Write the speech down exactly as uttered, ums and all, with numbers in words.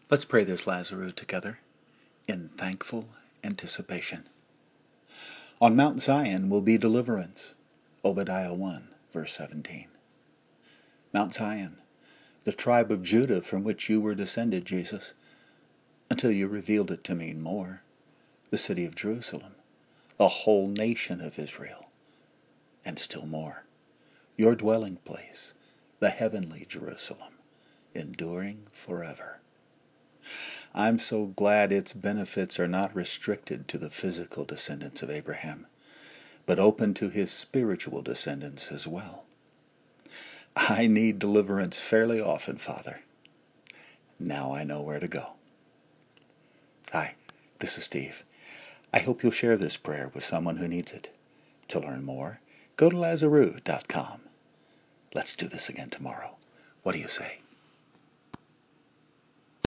Let's pray this Lazarus together in thankful anticipation. On Mount Zion will be deliverance. Obadiah one, verse seventeen. Mount Zion, the tribe of Judah from which you were descended, Jesus, until you revealed it to me more, the city of Jerusalem, the whole nation of Israel, and still more, your dwelling place, the heavenly Jerusalem, enduring forever. I'm so glad its benefits are not restricted to the physical descendants of Abraham, but open to his spiritual descendants as well. I need deliverance fairly often, Father. Now I know where to go. Hi, this is Steve. I hope you'll share this prayer with someone who needs it. To learn more, go to Lazarus dot com. Let's do this again tomorrow. What do you say?